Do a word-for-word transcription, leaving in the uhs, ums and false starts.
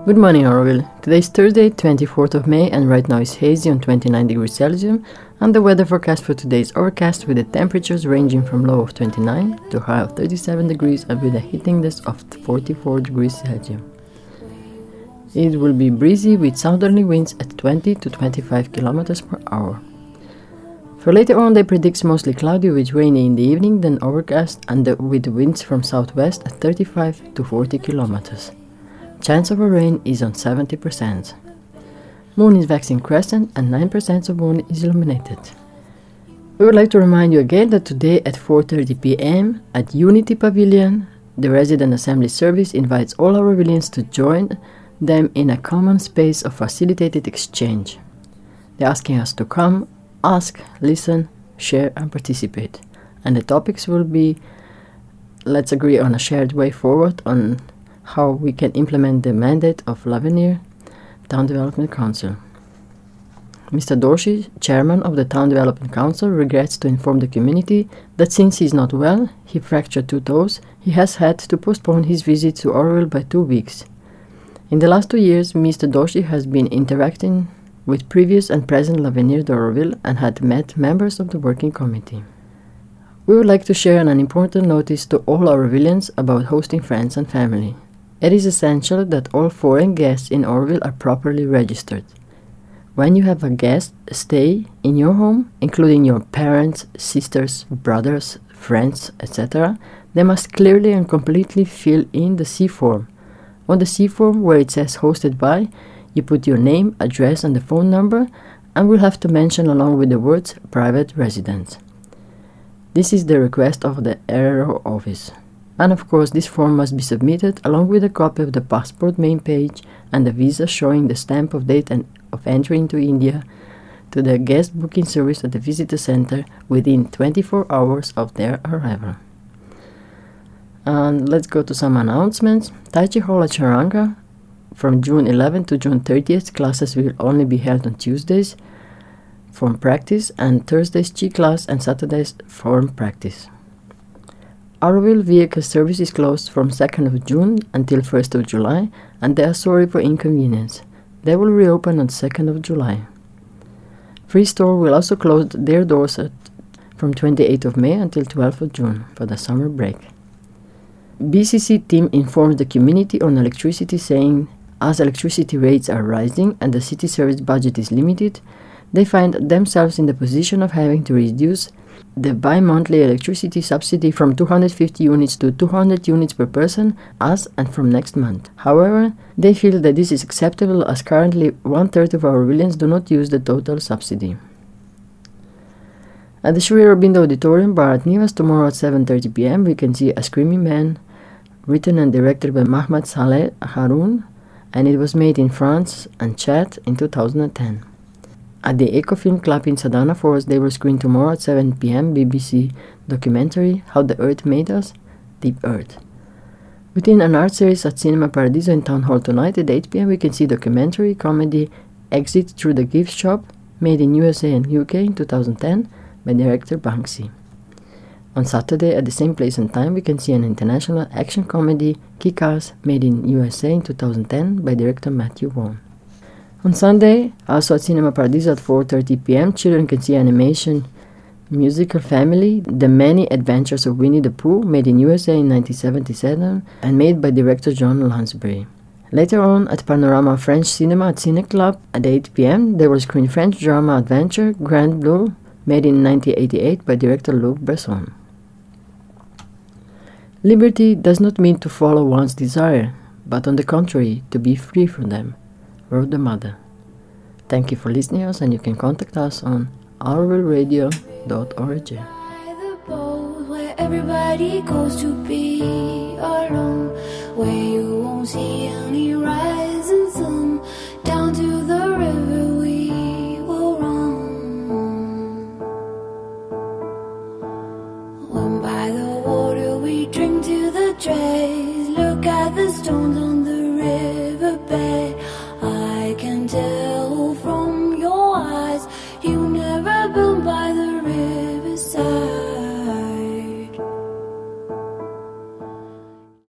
Good morning, Orville. Today is Thursday, twenty-fourth of May, and right now it's hazy on twenty-nine degrees Celsius, and the weather forecast for today is overcast with the temperatures ranging from low of twenty-nine to high of thirty-seven degrees and with a heat index of forty-four degrees Celsius. It will be breezy with southerly winds at twenty to twenty-five kilometers per hour. For later on, they predict mostly cloudy with rainy in the evening, then overcast, and the, with winds from southwest at thirty-five to forty kilometers. Chance of a rain is on seventy percent. Moon is waxing crescent and nine percent of moon is illuminated. We would like to remind you again that today at four thirty p m at Unity Pavilion, the Resident Assembly Service invites all our Orvillians to join them in a common space of facilitated exchange. They're asking us to come, ask, listen, share and participate. And the topics will be, let's agree on a shared way forward on how we can implement the mandate of L'Avenir Town Development Council. Mister Dorsey, chairman of the Town Development Council, regrets to inform the community that since he is not well, he fractured two toes, he has had to postpone his visit to Orville by two weeks. In the last two years, Mister Dorsey has been interacting with previous and present L'Avenir d'Orville and had met members of the working committee. We would like to share an important notice to all our Orvillians about hosting friends and family. It is essential that all foreign guests in Orville are properly registered. When you have a guest stay in your home, including your parents, sisters, brothers, friends, et cetera, they must clearly and completely fill in the C form. On the C form where it says hosted by, you put your name, address and the phone number, and will have to mention along with the words private residence. This is the request of the R R O office. And of course, this form must be submitted along with a copy of the passport main page and the visa showing the stamp of date and of entry into India to the guest booking service at the visitor center within twenty-four hours of their arrival. And let's go to some announcements. Tai Chi Hall at Charanga from June eleventh to June thirtieth, classes will only be held on Tuesdays form practice and Thursdays Chi class and Saturdays form practice. Orville vehicle service is closed from second of June until first of July, and they are sorry for inconvenience. They will reopen on second of July. Free Store will also close their doors at, from twenty-eighth of May until twelfth of June for the summer break. B C C team informs the community on electricity, saying as electricity rates are rising and the city service budget is limited, they find themselves in the position of having to reduce the bi-monthly electricity subsidy from two hundred fifty units to two hundred units per person as and from next month. However, they feel that this is acceptable as currently one-third of our Orvillians do not use the total subsidy. At the Sri Aurobindo Auditorium, Bharat Nivas, tomorrow at seven thirty p m we can see A Screaming Man, written and directed by Mahmoud Saleh Haroun, and it was made in France and Chad in two thousand ten. At the Ecofilm Club in Sadhana Forest, they will screen tomorrow at seven p m B B C documentary How the Earth Made Us, Deep Earth. Within an art series at Cinema Paradiso in Town Hall tonight at eight p m we can see documentary comedy Exit Through the Gift Shop, made in U S A and U K in two thousand ten by director Banksy. On Saturday at the same place and time we can see an international action comedy Kick-Ass, made in U S A in two thousand ten by director Matthew Vaughn. On Sunday, also at Cinema Paradiso at four thirty p m, children can see animation musical Family, The Many Adventures of Winnie the Pooh, made in U S A in nineteen seventy-seven and made by director John Lansbury. Later on, at Panorama French Cinema at Cine Club at eight p m, they will screen French drama adventure Grand Bleu, made in nineteen eighty-eight by director Luc Besson. Liberty does not mean to follow one's desire, but on the contrary, to be free from them, wrote the mother. Thank you for listening to us, and you can contact us on orville radio dot org. Where everybody goes to be alone, where you won't see any rise.